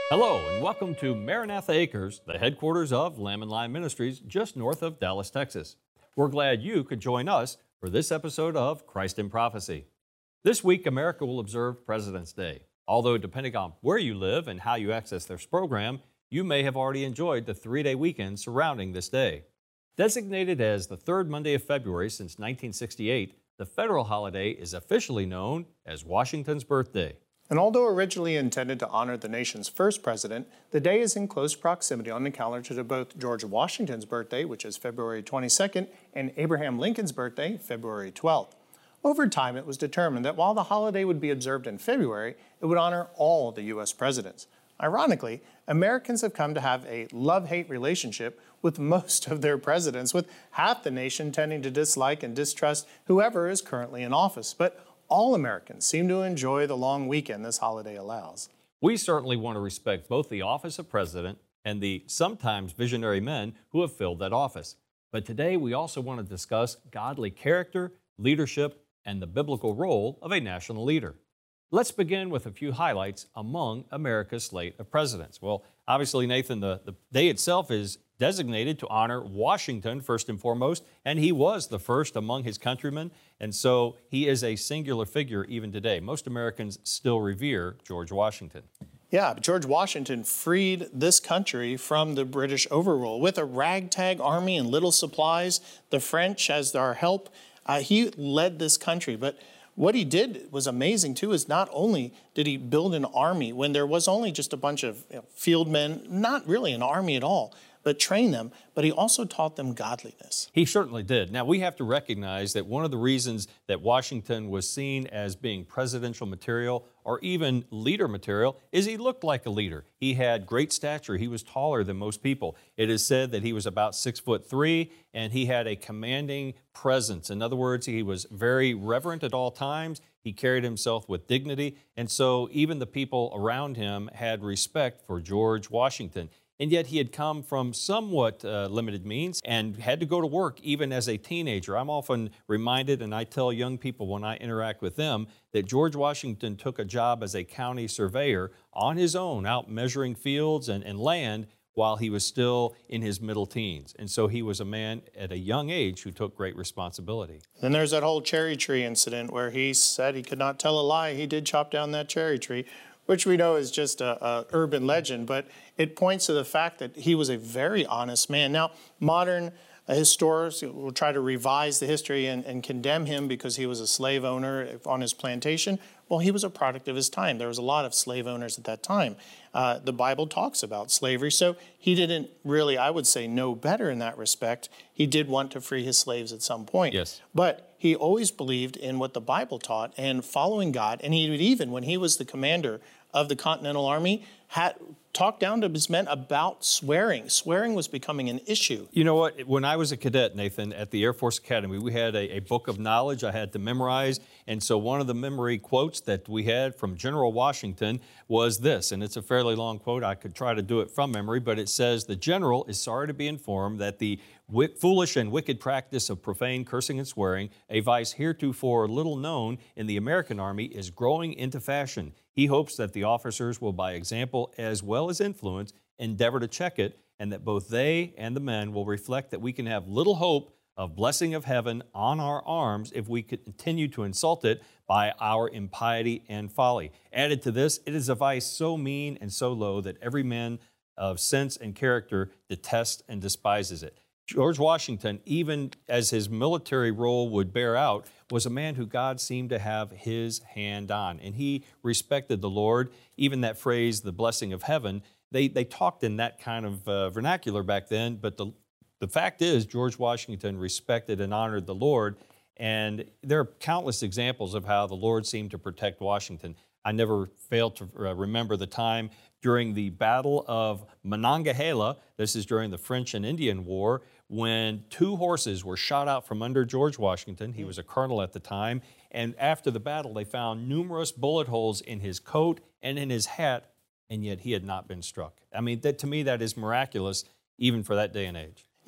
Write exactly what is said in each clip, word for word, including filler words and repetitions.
Hello, and welcome to Maranatha Acres, the headquarters of Lamb and Lion Ministries, just north of Dallas, Texas. We're glad you could join us for this episode of Christ in Prophecy. This week, America will observe President's Day. Although, depending on where you live and how you access this program, you may have already enjoyed the three-day weekend surrounding this day. Designated as the third Monday of February since nineteen sixty-eight, the federal holiday is officially known as Washington's birthday. And although originally intended to honor the nation's first president, the day is in close proximity on the calendar to both George Washington's birthday, which is February twenty-second, and Abraham Lincoln's birthday, February twelfth. Over time, it was determined that while the holiday would be observed in February, it would honor all the U S presidents. Ironically, Americans have come to have a love-hate relationship with most of their presidents, with half the nation tending to dislike and distrust whoever is currently in office. But all Americans seem to enjoy the long weekend this holiday allows. We certainly want to respect both the office of president and the sometimes visionary men who have filled that office. But today we also want to discuss godly character, leadership, and the biblical role of a national leader. Let's begin with a few highlights among America's slate of presidents. Well, obviously, Nathan, the, the day itself is designated to honor Washington first and foremost, and he was the first among his countrymen, and so he is a singular figure even today. Most Americans still revere George Washington. Yeah, but George Washington freed this country from the British overrule. With a ragtag army and little supplies, the French as our help, uh, he led this country. But what he did was amazing, too, is not only did he build an army when there was only just a bunch of you know, field men, not really an army at all, but train them, but he also taught them godliness. He certainly did. Now, we have to recognize that one of the reasons that Washington was seen as being presidential material or even leader material is he looked like a leader. He had great stature. He was taller than most people. It is said that he was about six foot three, and he had a commanding presence. In other words, he was very reverent at all times. He carried himself with dignity, and so even the people around him had respect for George Washington. And yet he had come from somewhat uh, limited means and had to go to work even as a teenager. I'm often reminded, and I tell young people when I interact with them, that George Washington took a job as a county surveyor on his own, out measuring fields and, and land while he was still in his middle teens. And so he was a man at a young age who took great responsibility. Then there's that whole cherry tree incident where he said he could not tell a lie. He did chop down that cherry tree, which we know is just a, a urban legend, but it points to the fact that he was a very honest man. Now, modern uh, historians will try to revise the history and, and condemn him because he was a slave owner on his plantation. Well, he was a product of his time. There was a lot of slave owners at that time. Uh, the Bible talks about slavery, so he didn't really, I would say, know better in that respect. He did want to free his slaves at some point. Yes. But he always believed in what the Bible taught and following God, and he would even, when he was the commander of the Continental Army, had talked down to his men about swearing. Swearing was becoming an issue. You know what? When I was a cadet, Nathan, at the Air Force Academy, we had a, a book of knowledge I had to memorize. And so one of the memory quotes that we had from General Washington was this, and it's a fairly long quote. I could try to do it from memory, but it says, "The general is sorry to be informed that the foolish and wicked practice of profane cursing and swearing, a vice heretofore little known in the American Army, is growing into fashion. He hopes that the officers will, by example as well as influence, endeavor to check it, and that both they and the men will reflect that we can have little hope of blessing of heaven on our arms if we continue to insult it by our impiety and folly. Added to this, it is a vice so mean and so low that every man of sense and character detests and despises it." George Washington, even as his military role would bear out, was a man who God seemed to have his hand on, and he respected the Lord. Even that phrase, the blessing of heaven, they, they talked in that kind of uh, vernacular back then, but the, the fact is George Washington respected and honored the Lord, and there are countless examples of how the Lord seemed to protect Washington. I never fail to uh, remember the time during the Battle of Monongahela, this is during the French and Indian War, when two horses were shot out from under George Washington. He was a colonel at the time. And after the battle, they found numerous bullet holes in his coat and in his hat, and yet he had not been struck. I mean, that, to me, that is miraculous, even for that day and age.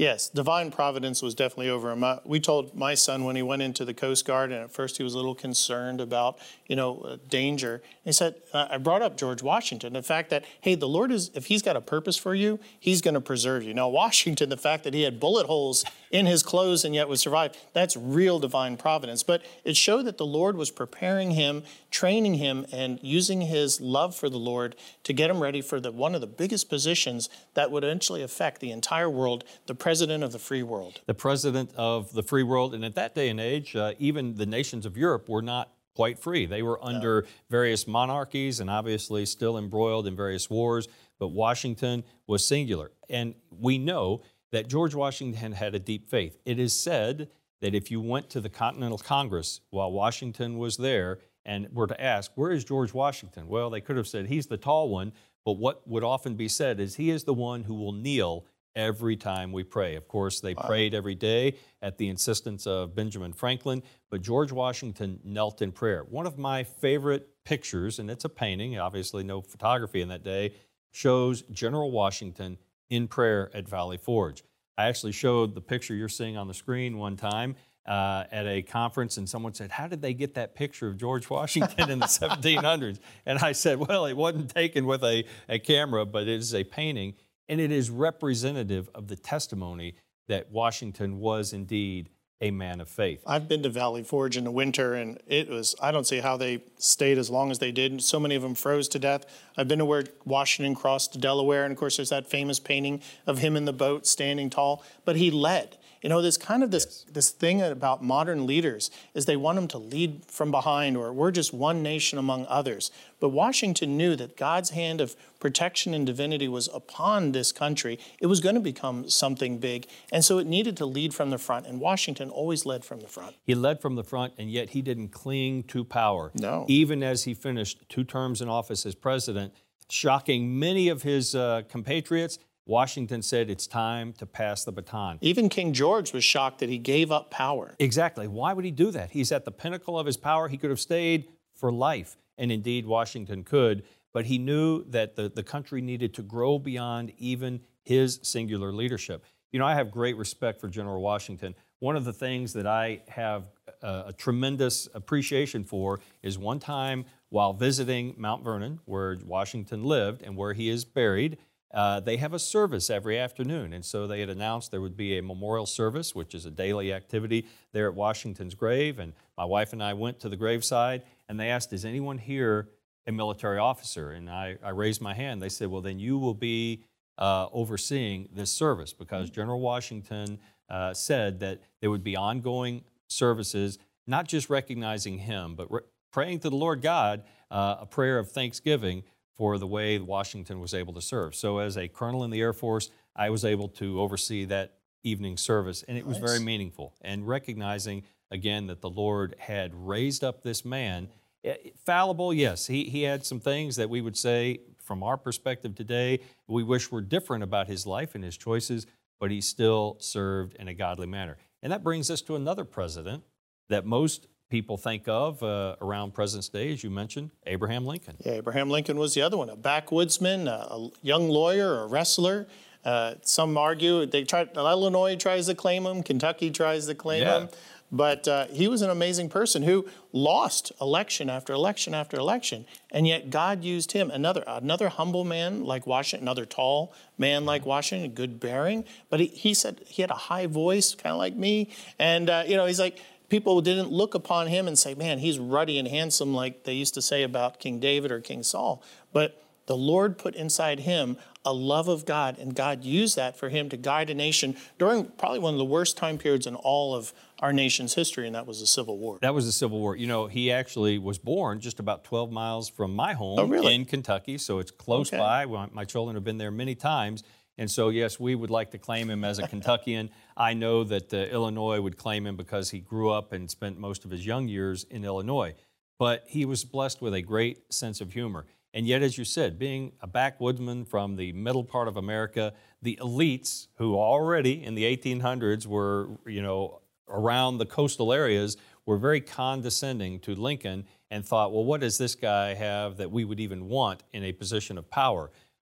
Yes, divine providence was definitely over him. Uh, we told my son when he went into the Coast Guard, and at first he was a little concerned about, you know, uh, danger. He said, uh, I brought up George Washington, the fact that, hey, the Lord is, if he's got a purpose for you, he's going to preserve you. Now, Washington, the fact that he had bullet holes in his clothes and yet was survived, that's real divine providence. But it showed that the Lord was preparing him, training him, and using his love for the Lord to get him ready for the one of the biggest positions that would eventually affect the entire world, the president of the free world. The president of the free world. And at that day and age, uh, even the nations of Europe were not quite free. They were under no. various monarchies and obviously still embroiled in various wars. But Washington was singular. And we know that George Washington had a deep faith. It is said that if you went to the Continental Congress while Washington was there and were to ask, where is George Washington? Well, they could have said, he's the tall one. But what would often be said is he is the one who will kneel every time we pray. Of course, they wow. prayed every day at the insistence of Benjamin Franklin, but George Washington knelt in prayer. One of my favorite pictures, and it's a painting, obviously no photography in that day, shows General Washington in prayer at Valley Forge. I actually showed the picture you're seeing on the screen one time uh, at a conference, and someone said, how did they get that picture of George Washington in the seventeen hundreds? And I said, well, it wasn't taken with a, a camera, but it is a painting. And it is representative of the testimony that Washington was indeed a man of faith. I've been to Valley Forge in the winter, and it was, I don't see how they stayed as long as they did. So many of them froze to death. I've been to where Washington crossed to Delaware, and of course there's that famous painting of him in the boat standing tall, but he led. You know, there's kind of this, yes. this thing about modern leaders is they want them to lead from behind, or we're just one nation among others. But Washington knew that God's hand of protection and divinity was upon this country. It was going to become something big. And so it needed to lead from the front. And Washington always led from the front. He led from the front, and yet he didn't cling to power. No. Even as he finished two terms in office as president, shocking many of his uh, compatriots, Washington said it's time to pass the baton. Even King George was shocked that he gave up power. Exactly. Why would he do that? He's at the pinnacle of his power. He could have stayed for life, and indeed Washington could, but he knew that the, the country needed to grow beyond even his singular leadership. You know, I have great respect for General Washington. One of the things that I have a, a tremendous appreciation for is one time while visiting Mount Vernon, where Washington lived and where he is buried, Uh, they have a service every afternoon, and so they had announced there would be a memorial service, which is a daily activity there at Washington's grave, and my wife and I went to the graveside, and they asked, is anyone here a military officer? And I, I raised my hand. They said, well, then you will be uh, overseeing this service, because General Washington uh, said that there would be ongoing services, not just recognizing him, but re- praying to the Lord God, uh, a prayer of thanksgiving for the way Washington was able to serve. So as a colonel in the Air Force, I was able to oversee that evening service, and it was nice. very meaningful. And recognizing, again, that the Lord had raised up this man, fallible, yes, he, he had some things that we would say, from our perspective today, we wish were different about his life and his choices, but he still served in a godly manner. And that brings us to another president that most people think of uh, around President's Day, as you mentioned, Abraham Lincoln. Yeah, Abraham Lincoln was the other one, a backwoodsman, a, a young lawyer, a wrestler. Uh, some argue, they try, Illinois tries to claim him, Kentucky tries to claim yeah. him. But uh, he was an amazing person who lost election after election after election, and yet God used him. Another another humble man like Washington, another tall man like Washington, good bearing. But he, he said he had a high voice, kind of like me. And, uh, you know, he's like, people didn't look upon him and say, man, he's ruddy and handsome like they used to say about King David or King Saul. But the Lord put inside him a love of God, and God used that for him to guide a nation during probably one of the worst time periods in all of our nation's history, and that was the Civil War. That was the Civil War. You know, he actually was born just about twelve miles from my home oh, really? in Kentucky, so it's close okay. by. My children have been there many times. And so, yes, we would like to claim him as a Kentuckian. I know that uh, Illinois would claim him because he grew up and spent most of his young years in Illinois. But he was blessed with a great sense of humor. And yet, as you said, being a backwoodsman from the middle part of America, the elites who already in the eighteen hundreds were, you know, around the coastal areas were very condescending to Lincoln and thought, well, what does this guy have that we would even want in a position of power?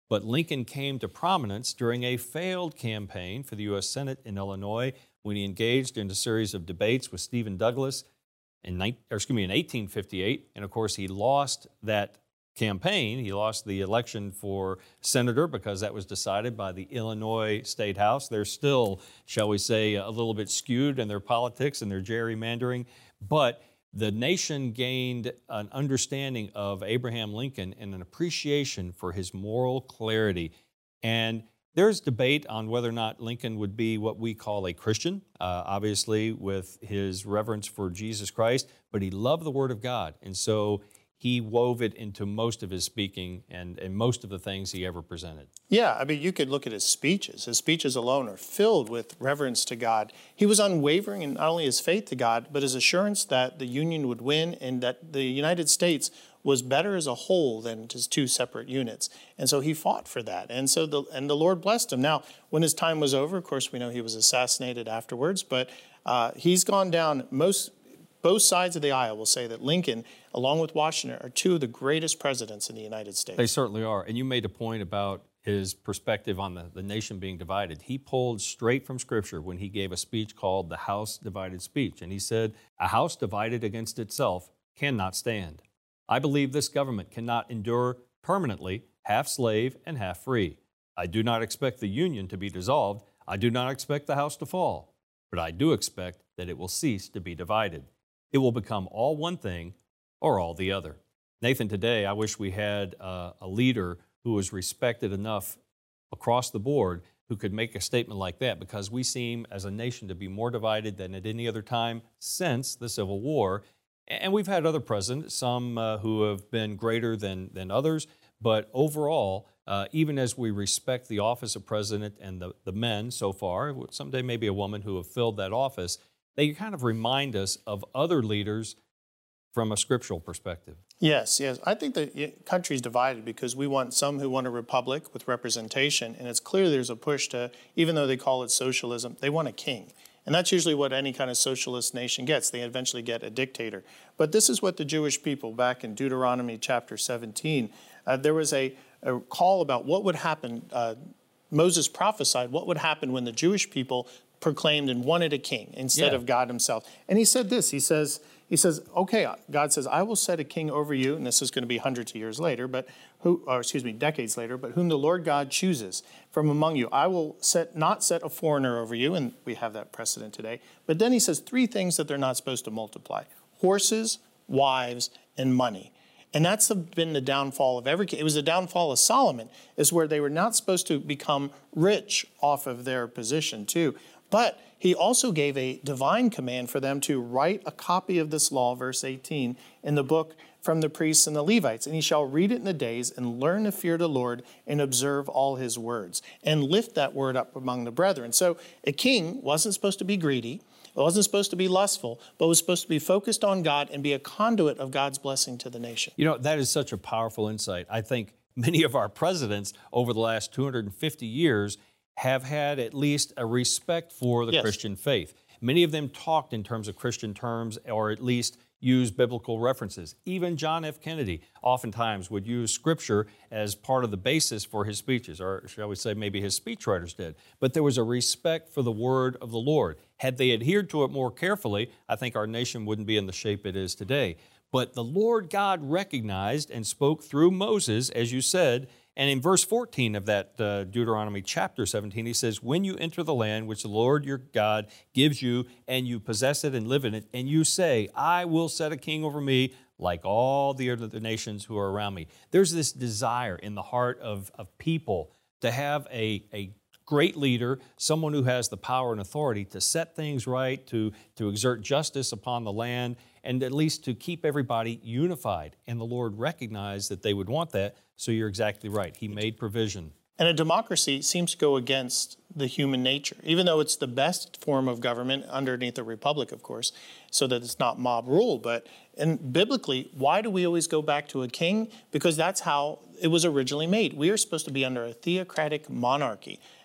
But Lincoln came to prominence during a failed campaign for the U S Senate in Illinois when he engaged in a series of debates with Stephen Douglas in, or excuse me, in eighteen fifty-eight. And of course, he lost that campaign. He lost the election for senator because that was decided by the Illinois State House. They're still, shall we say, a little bit skewed in their politics and their gerrymandering. But the nation gained an understanding of Abraham Lincoln and an appreciation for his moral clarity. And there's debate on whether or not Lincoln would be what we call a Christian, uh, obviously with his reverence for Jesus Christ, but he loved the Word of God. And so he wove it into most of his speaking and, and most of the things he ever presented. Yeah, I mean, you could look at his speeches. His speeches alone are filled with reverence to God. He was unwavering in not only his faith to God, but his assurance that the Union would win and that the United States was better as a whole than just two separate units. And so he fought for that. And so the and the Lord blessed him. Now, when his time was over, of course, we know he was assassinated afterwards, but uh, he's gone down most both sides of the aisle will say that Lincoln, along with Washington, are two of the greatest presidents in the United States. They certainly are. And you made a point about his perspective on the, the nation being divided. He pulled straight from Scripture when he gave a speech called the House Divided Speech. And he said, "A house divided against itself cannot stand. I believe this government cannot endure permanently half slave and half free. I do not expect the Union to be dissolved. I do not expect the house to fall. But I do expect that it will cease to be divided. It will become all one thing or all the other." Nathan, today I wish we had uh, a leader who was respected enough across the board who could make a statement like that, because we seem as a nation to be more divided than at any other time since the Civil War. And we've had other presidents, some uh, who have been greater than, than others, but overall, uh, even as we respect the office of president and the, the men so far, someday maybe a woman who have filled that office, they kind of remind us of other leaders from a scriptural perspective. Yes, yes. I think the country's divided because we want some who want a republic with representation, and it's clear there's a push to, even though they call it socialism, they want a king. And that's usually what any kind of socialist nation gets. They eventually get a dictator. But this is what the Jewish people, back in Deuteronomy chapter seventeen, uh, there was a, a call about what would happen. Uh, Moses prophesied what would happen when the Jewish people proclaimed and wanted a king instead yeah. of God himself. And he said this, he says, he says, okay, God says, I will set a king over you, and this is going to be hundreds of years later, but who, or excuse me, decades later, but whom the Lord God chooses from among you. I will set not set a foreigner over you, and we have that precedent today. But then he says three things that they're not supposed to multiply: horses, wives, and money. And that's the, been the downfall of every king. It was the downfall of Solomon, is where they were not supposed to become rich off of their position too. But he also gave a divine command for them to write a copy of this law, verse eighteen, in the book from the priests and the Levites. And he shall read it in the days and learn to fear the Lord and observe all his words and lift that word up among the brethren. So a king wasn't supposed to be greedy. It wasn't supposed to be lustful, but was supposed to be focused on God and be a conduit of God's blessing to the nation. You know, that is such a powerful insight. I think many of our presidents over the last two hundred fifty years have had at least a respect for the yes. Christian faith. Many of them talked in terms of Christian terms, or at least used biblical references. Even John F. Kennedy oftentimes would use Scripture as part of the basis for his speeches, or shall we say maybe his speechwriters did. But there was a respect for the word of the Lord. Had they adhered to it more carefully, I think our nation wouldn't be in the shape it is today. But the Lord God recognized and spoke through Moses, as you said. And in verse fourteen of that uh, Deuteronomy chapter seventeen, he says, when you enter the land which the Lord your God gives you, and you possess it and live in it, and you say, I will set a king over me like all the other nations who are around me. There's this desire in the heart of, of people to have a, a great leader, someone who has the power and authority to set things right, to, to exert justice upon the land, and at least to keep everybody unified. And the Lord recognized that they would want that, so you're exactly right. He made provision. And a democracy seems to go against the human nature, even though it's the best form of government underneath a republic, of course, so that it's not mob rule. But and biblically, why do we always go back to a king? Because that's how it was originally made. We are supposed to be under a theocratic monarchy.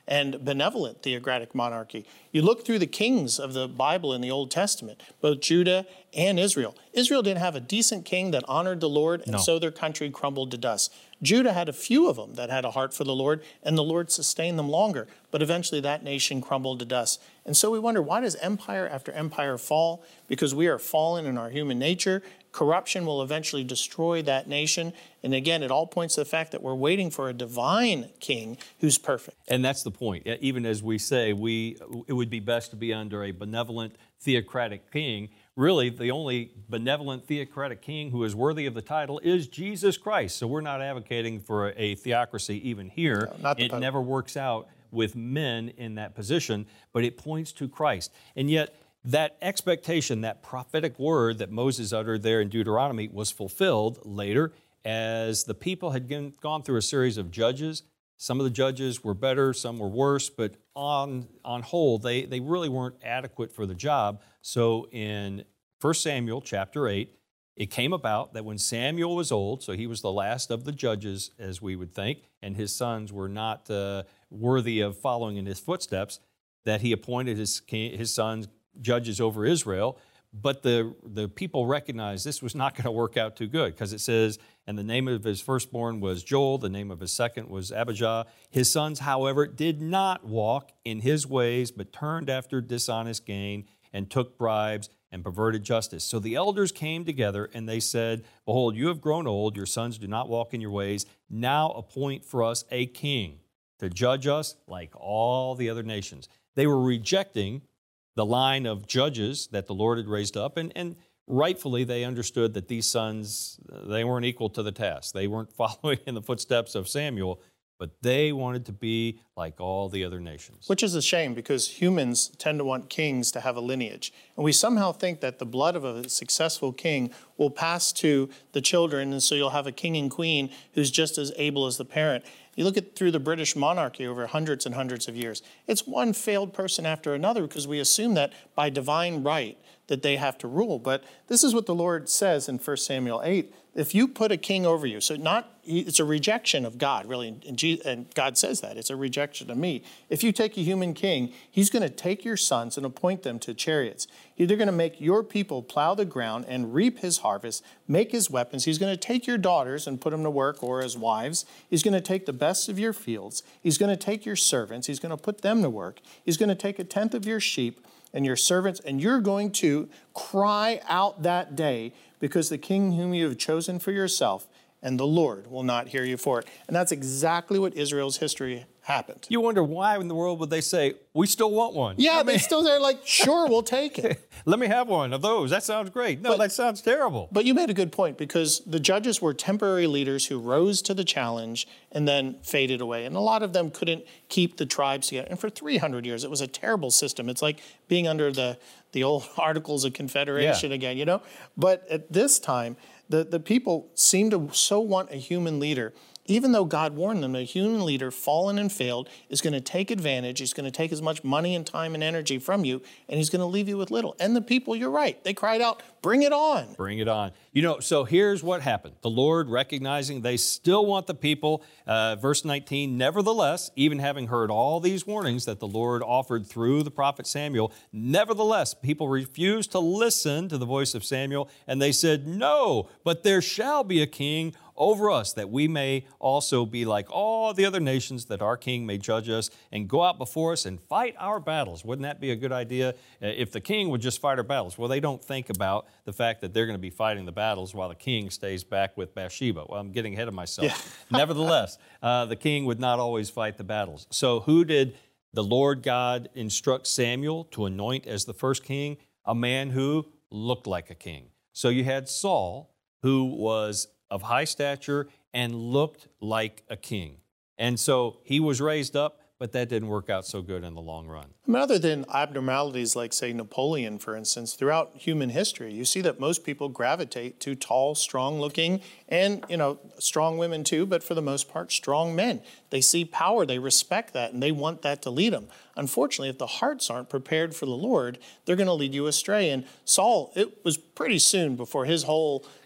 and benevolent theocratic monarchy. You look through the kings of the Bible in the Old Testament, both Judah and Israel. Israel didn't have a decent king that honored the Lord, and No. so their country crumbled to dust. Judah had a few of them that had a heart for the Lord, and the Lord sustained them longer. But eventually that nation crumbled to dust. And so we wonder, why does empire after empire fall? Because we are fallen in our human nature. Corruption will eventually destroy that nation. And again, it all points to the fact that we're waiting for a divine king who's perfect. And that's the point. Even as we say, we it would be best to be under a benevolent theocratic king. Really, the only benevolent theocratic king who is worthy of the title is Jesus Christ. So we're not advocating for a theocracy even here. No, not the it Pope. never works out with men in that position, but it points to Christ. And yet, that expectation, that prophetic word that Moses uttered there in Deuteronomy was fulfilled later as the people had gone through a series of judges. Some of the judges were better, some were worse, but on, on whole, they, they really weren't adequate for the job. So in First Samuel chapter eight, it came about that when Samuel was old, so he was the last of the judges, as we would think, and his sons were not uh, worthy of following in his footsteps, that he appointed his, his sons judges over Israel. But the, the people recognized this was not going to work out too good, because it says, and the name of his firstborn was Joel, the name of his second was Abijah. His sons, however, did not walk in his ways, but turned after dishonest gain and took bribes and perverted justice. So the elders came together and they said, behold, you have grown old, your sons do not walk in your ways. Now appoint for us a king to judge us like all the other nations. They were rejecting the line of judges that the Lord had raised up, and, and rightfully they understood that these sons, they weren't equal to the task. They weren't following in the footsteps of Samuel, but they wanted to be like all the other nations. Which is a shame, because humans tend to want kings to have a lineage. And we somehow think that the blood of a successful king will pass to the children, and so you'll have a king and queen who's just as able as the parent. You look at through the British monarchy over hundreds and hundreds of years. It's one failed person after another, because we assume that by divine right that they have to rule. But this is what the Lord says in First Samuel eight. If you put a king over you, so not it's a rejection of God, really, and, Jesus, and God says that. It's a rejection of me. If you take a human king, he's going to take your sons and appoint them to chariots. He's going to make your people plow the ground and reap his harvest, make his weapons. He's going to take your daughters and put them to work, or as wives. He's going to take the best of your fields. He's going to take your servants. He's going to put them to work. He's going to take a tenth of your sheep and your servants, and you're going to cry out that day, because the king whom you have chosen for yourself, and the Lord will not hear you for it. And that's exactly what Israel's history happened. You wonder why in the world would they say, we still want one? Yeah, I they mean, still, they're like, sure, we'll take it. let me have one of those. That sounds great. No, But- that sounds terrible. But you made a good point, because the judges were temporary leaders who rose to the challenge and then faded away. And a lot of them couldn't keep the tribes together. And for three hundred years, it was a terrible system. It's like being under the, the old Articles of Confederation Yeah. again, you know? But at this time, the, the people seem to so want a human leader. Even though God warned them, a human leader, fallen and failed, is going to take advantage. He's going to take as much money and time and energy from you, and he's going to leave you with little. And the people, you're right, they cried out, bring it on. Bring it on. You know, so here's what happened. The Lord, recognizing they still want the people, uh, verse nineteen, nevertheless, even having heard all these warnings that the Lord offered through the prophet Samuel, nevertheless, people refused to listen to the voice of Samuel, and they said, no, but there shall be a king over us, that we may also be like all the other nations, that our king may judge us and go out before us and fight our battles. Wouldn't that be a good idea? Uh, If the king would just fight our battles. Well, they don't think about the fact that they're going to be fighting the battles while the king stays back with Bathsheba. Well, I'm getting ahead of myself. Nevertheless, uh, the king would not always fight the battles. So who did the Lord God instruct Samuel to anoint as the first king? A man who looked like a king. So you had Saul, who was of high stature and looked like a king. And so he was raised up, but that didn't work out so good in the long run. I mean, other than abnormalities like, say, Napoleon, for instance, throughout human history, you see that most people gravitate to tall, strong-looking, and, you know, strong women too, but for the most part, strong men. They see power, they respect that, and they want that to lead them. Unfortunately, if the hearts aren't prepared for the Lord, they're going to lead you astray. And Saul, it was pretty soon before his whole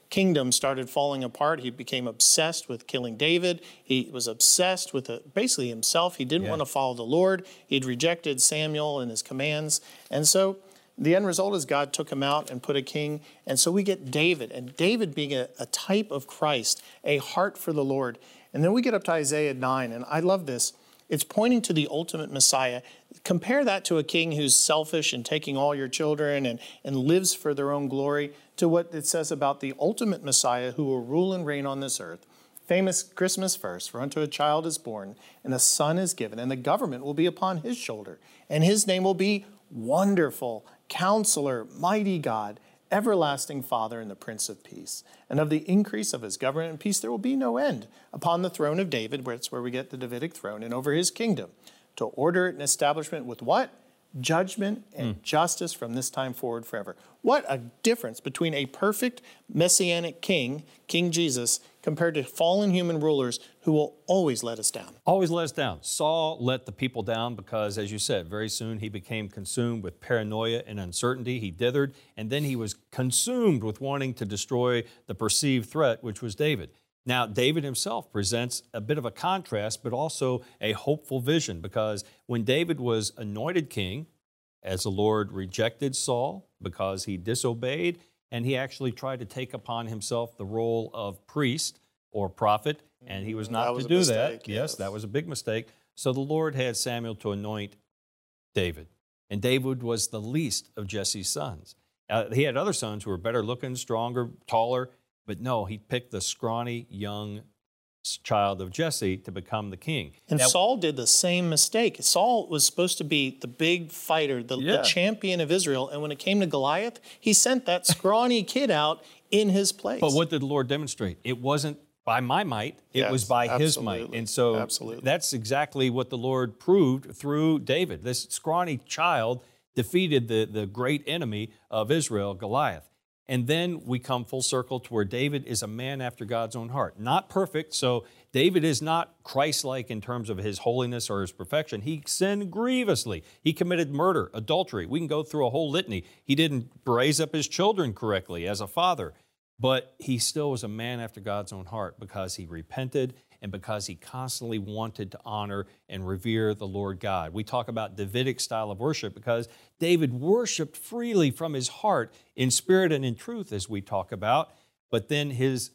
kingdom started falling apart. He became obsessed with killing David. He was obsessed with uh, basically himself. He didn't Yeah. want to follow the Lord. He'd rejected Samuel and his commands. And so the end result is God took him out and put a king. And so we get David, and David being a, a type of Christ, a heart for the Lord. And then we get up to Isaiah nine, and I love this. It's pointing to the ultimate Messiah. Compare that to a king who's selfish and taking all your children and, and lives for their own glory, to what it says about the ultimate Messiah who will rule and reign on this earth. Famous Christmas verse, for unto a child is born, and a son is given, and the government will be upon his shoulder. And his name will be Wonderful, Counselor, Mighty God, Everlasting Father, and the Prince of Peace. And of the increase of his government and peace there will be no end upon the throne of David, where it's where we get the Davidic throne, and over his kingdom, to order it and establishment with what? Judgment and mm. justice from this time forward forever. What a difference between a perfect messianic king, King Jesus, compared to fallen human rulers who will always let us down. Always let us down. Saul let the people down because, as you said, very soon he became consumed with paranoia and uncertainty. He dithered, and then he was consumed with wanting to destroy the perceived threat, which was David. Now, David himself presents a bit of a contrast, but also a hopeful vision, because when David was anointed king, as the Lord rejected Saul because he disobeyed, and he actually tried to take upon himself the role of priest or prophet, and he was not was to do mistake, that. Yes. yes, that was a big mistake. So the Lord had Samuel to anoint David, and David was the least of Jesse's sons. Uh, he had other sons who were better looking, stronger, taller, but no, he picked the scrawny, young child of Jesse to become the king. And now, Saul did the same mistake. Saul was supposed to be the big fighter, the, Yeah. the champion of Israel. And when it came to Goliath, he sent that scrawny kid out in his place. But what did the Lord demonstrate? It wasn't by my might, it Yes, was by his absolutely. might. And so Absolutely. that's exactly what the Lord proved through David. This scrawny child defeated the, the great enemy of Israel, Goliath. And then we come full circle to where David is a man after God's own heart. Not perfect, so David is not Christ-like in terms of his holiness or his perfection. He sinned grievously. He committed murder, adultery. We can go through a whole litany. He didn't raise up his children correctly as a father. But he still was a man after God's own heart because he repented and because he constantly wanted to honor and revere the Lord God. We talk about Davidic style of worship because David worshiped freely from his heart in spirit and in truth, as we talk about. But then his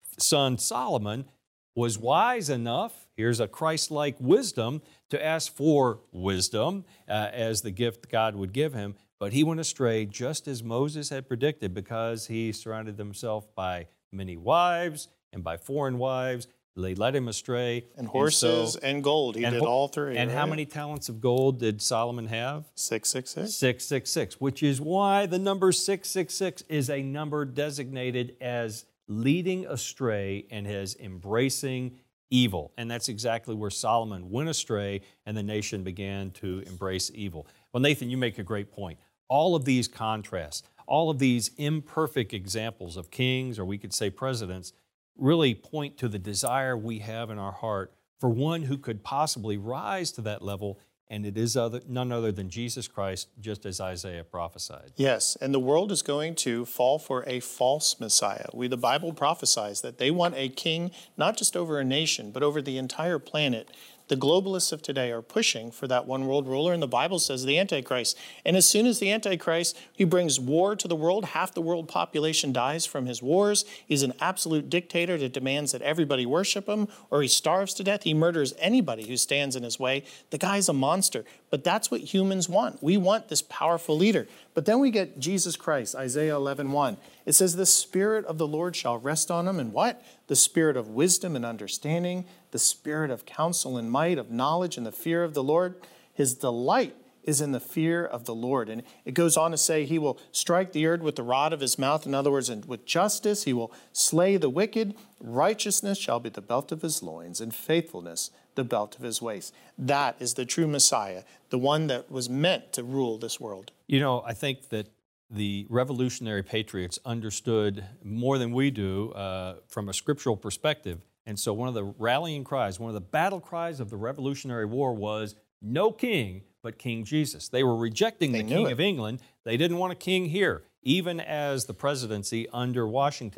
son Solomon was wise enough, here's a Christ-like wisdom, to ask for wisdom uh, as the gift God would give him. But he went astray just as Moses had predicted because he surrounded himself by many wives and by foreign wives. They led him astray. And horses and, so, and gold. He and did ho- all three. And right? how many talents of gold did Solomon have? six six six. six six six, which is why the number six six six is a number designated as leading astray and as embracing evil. And that's exactly where Solomon went astray and the nation began to embrace evil. Well, Nathan, you make a great point. All of these contrasts, all of these imperfect examples of kings, or we could say presidents, really point to the desire we have in our heart for one who could possibly rise to that level, and it is other, none other than Jesus Christ, just as Isaiah prophesied. Yes, and the world is going to fall for a false Messiah. We, the Bible prophesies that they want a king not just over a nation, but over the entire planet. The globalists of today are pushing for that one world ruler, and the Bible says the Antichrist. And as soon as the Antichrist, he brings war to the world, half the world population dies from his wars. He's an absolute dictator that demands that everybody worship him, or he starves to death. He murders anybody who stands in his way. The guy's a monster. But that's what humans want. We want this powerful leader. But then we get Jesus Christ, Isaiah eleven one. It says, the Spirit of the Lord shall rest on him. And what? The Spirit of wisdom and understanding, the Spirit of counsel and might, of knowledge and the fear of the Lord. His delight is in the fear of the Lord. And it goes on to say, he will strike the earth with the rod of his mouth. In other words, and with justice, he will slay the wicked. Righteousness shall be the belt of his loins, and faithfulness the belt of his waist. That is the true Messiah, the one that was meant to rule this world. You know, I think that the revolutionary patriots understood more than we do uh, from a scriptural perspective. And so one of the rallying cries, one of the battle cries of the Revolutionary War was, no king but King Jesus. They were rejecting They the knew king it. of England. They didn't want a king here. Even as the presidency under Washington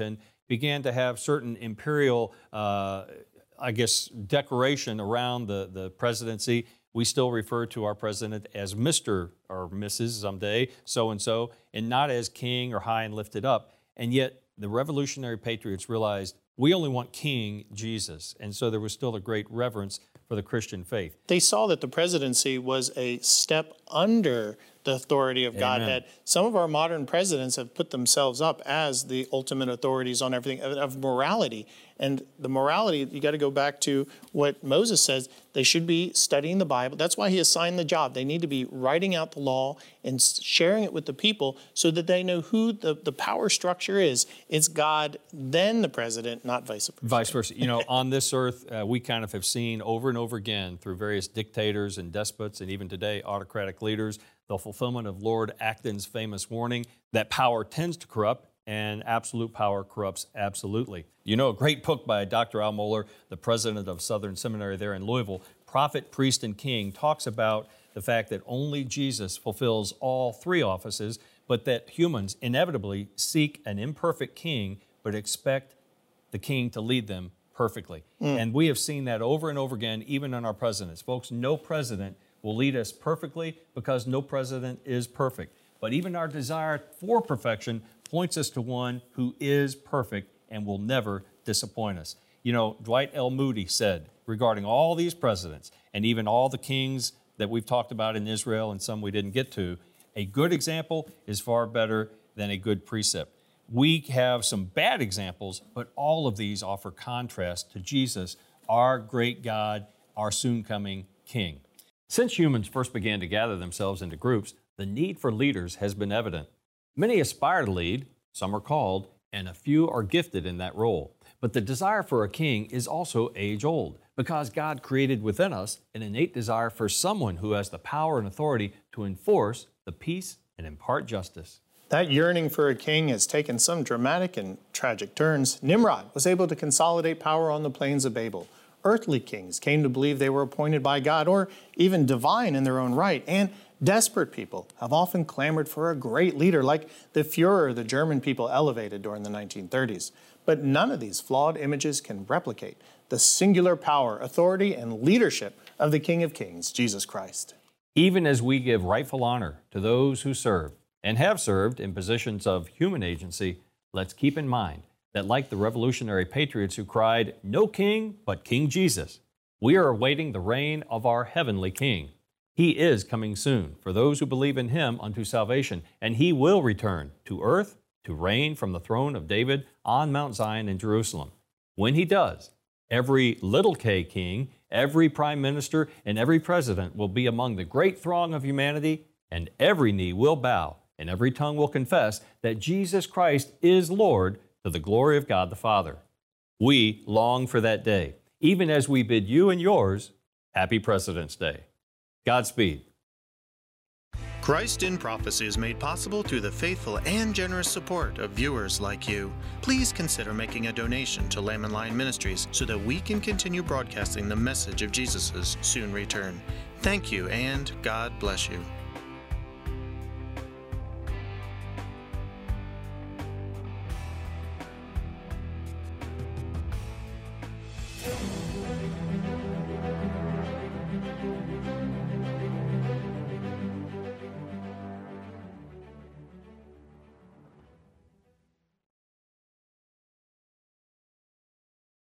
began to have certain imperial, uh, I guess, decoration around the, the presidency. We still refer to our president as Mister or Missus someday, so-and-so, and not as king or high and lifted up. And yet the revolutionary patriots realized we only want King Jesus. And so there was still a great reverence for the Christian faith. They saw that the presidency was a step under the authority of Amen. Godhead. Some of our modern presidents have put themselves up as the ultimate authorities on everything, of, of morality. And the morality, you got to go back to what Moses says. They should be studying the Bible. That's why he assigned the job. They need to be writing out the law and sharing it with the people so that they know who the, the power structure is. It's God, then the president, not vice versa. Vice versa. You know, on this earth, uh, we kind of have seen over and over again through various dictators and despots and even today autocratic leaders, the fulfillment of Lord Acton's famous warning that power tends to corrupt and absolute power corrupts absolutely. You know, a great book by Doctor Al Mohler, the president of Southern Seminary there in Louisville, Prophet, Priest, and King, talks about the fact that only Jesus fulfills all three offices, but that humans inevitably seek an imperfect king, but expect the king to lead them perfectly. Mm. And we have seen that over and over again, even in our presidents. Folks, no president will lead us perfectly because no president is perfect. But even our desire for perfection points us to one who is perfect and will never disappoint us. You know, Dwight L. Moody said regarding all these presidents and even all the kings that we've talked about in Israel and some we didn't get to, a good example is far better than a good precept. We have some bad examples, but all of these offer contrast to Jesus, our great God, our soon-coming King. Since humans first began to gather themselves into groups, the need for leaders has been evident. Many aspire to lead, some are called, and a few are gifted in that role. But the desire for a king is also age-old, because God created within us an innate desire for someone who has the power and authority to enforce the peace and impart justice. That yearning for a king has taken some dramatic and tragic turns. Nimrod was able to consolidate power on the plains of Babel. Earthly kings came to believe they were appointed by God or even divine in their own right. And desperate people have often clamored for a great leader like the Führer the German people elevated during the nineteen thirties. But none of these flawed images can replicate the singular power, authority, and leadership of the King of Kings, Jesus Christ. Even as we give rightful honor to those who serve and have served in positions of human agency, let's keep in mind that like the revolutionary patriots who cried, "No king but King Jesus," we are awaiting the reign of our heavenly King. He is coming soon for those who believe in Him unto salvation, and He will return to earth to reign from the throne of David on Mount Zion in Jerusalem. When He does, every little K king, every prime minister, and every president will be among the great throng of humanity, and every knee will bow, and every tongue will confess that Jesus Christ is Lord, to the glory of God the Father. We long for that day, even as we bid you and yours Happy President's Day. Godspeed. Christ in Prophecy is made possible through the faithful and generous support of viewers like you. Please consider making a donation to Lamb and Lion Ministries so that we can continue broadcasting the message of Jesus' soon return. Thank you, and God bless you.